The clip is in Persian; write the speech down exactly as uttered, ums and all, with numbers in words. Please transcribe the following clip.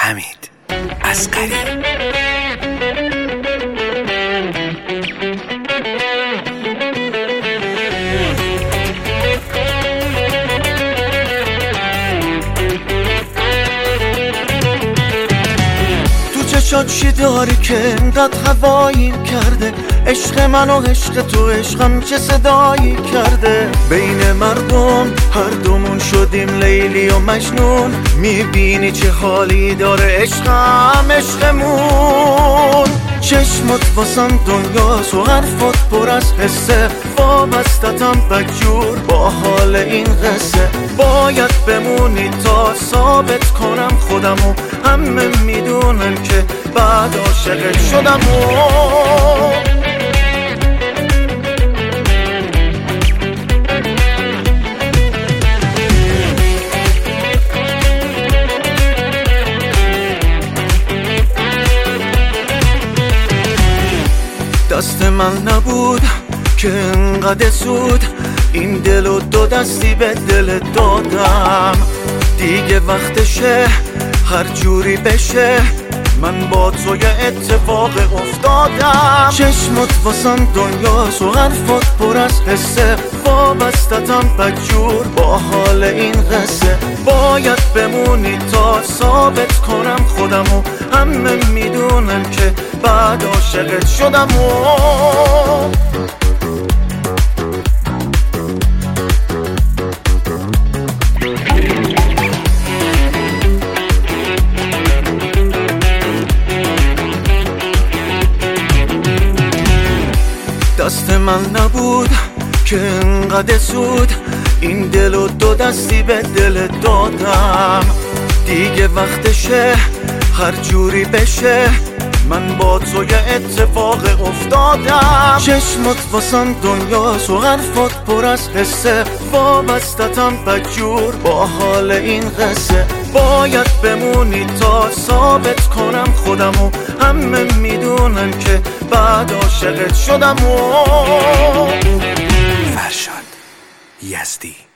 حمید اصغری. چشات چی داری که انقدر هواییم کرده؟ عشق من و عشق تو، عشقم چه صدایی کرده؟ بین مردم هر دومون شدیم لیلی و مجنون. میبینی چه حالی داره عشقم عشقمون. چشمت واسم دنیاست و حرفات پر از حسه. وابستتم بدجور با حال این قصه. باید بمونی تا ثابت کنم خودمو. همه میدونن که بعد عاشقت شدم و دست من نبود که انقدر زود این دل و دو دستی به دل دادم. دیگه وقتشه هر جوری بشه، من با تو یه اتفاق افتادم. چشمت واسم دنیاست و حرفات پر از حسه. وابستتم بدجور با حال این قصه. باید بمونی تا ثابت کنم خودمو. همه میدونن که بعد عاشقت شدم و دست من نبود که انقدر زود این دل و دو دستی به دل دادم. دیگه وقتشه هر جوری بشه، من با تو یه اتفاق افتادم. چشمت واسم دنیاست و حرفات پر از حسه. وابستتم بدجور با حال این قصه. باید بمونی تا ثابت کنم خودمو. همه میدونن که بعد عاشقت شدم و فرشاد یزدی.